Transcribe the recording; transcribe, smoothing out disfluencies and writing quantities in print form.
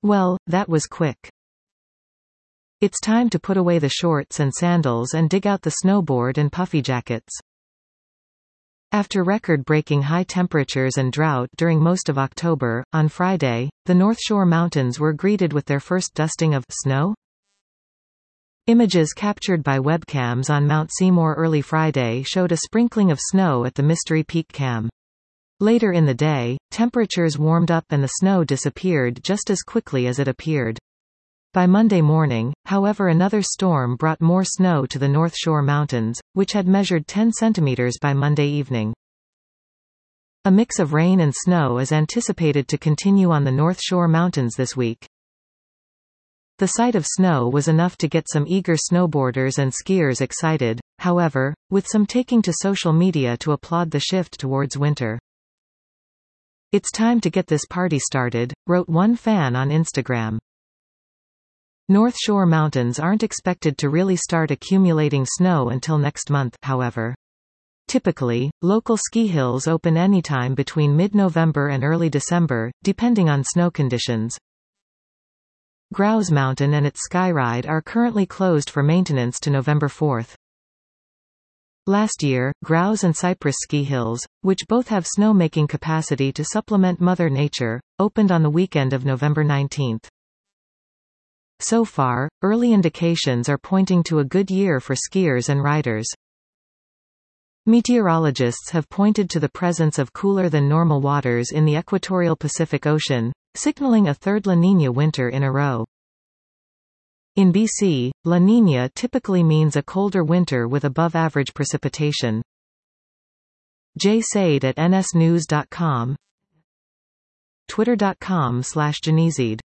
Well, that was quick. It's time to put away the shorts and sandals and dig out the snowboard and puffy jackets. After record-breaking high temperatures and drought during most of October, on Friday, the North Shore Mountains were greeted with their first dusting of snow. Images captured by webcams on Mount Seymour early Friday showed a sprinkling of snow at the Mystery Peak Cam. Later in the day, temperatures warmed up and the snow disappeared just as quickly as it appeared. By Monday morning, however, another storm brought more snow to the North Shore Mountains, which had measured 10 centimeters by Monday evening. A mix of rain and snow is anticipated to continue on the North Shore Mountains this week. The sight of snow was enough to get some eager snowboarders and skiers excited, however, with some taking to social media to applaud the shift towards winter. "It's time to get this party started," wrote one fan on Instagram. North Shore Mountains aren't expected to really start accumulating snow until next month, however. Typically, local ski hills open anytime between mid-November and early December, depending on snow conditions. Grouse Mountain and its Skyride are currently closed for maintenance to November 4. Last year, Grouse and Cypress ski hills, which both have snow-making capacity to supplement Mother Nature, opened on the weekend of November 19. So far, early indications are pointing to a good year for skiers and riders. Meteorologists have pointed to the presence of cooler-than-normal waters in the equatorial Pacific Ocean, signaling a third La Niña winter in a row. In BC, La Niña typically means a colder winter with above-average precipitation. Jay Said at nsnews.com, twitter.com/Janizid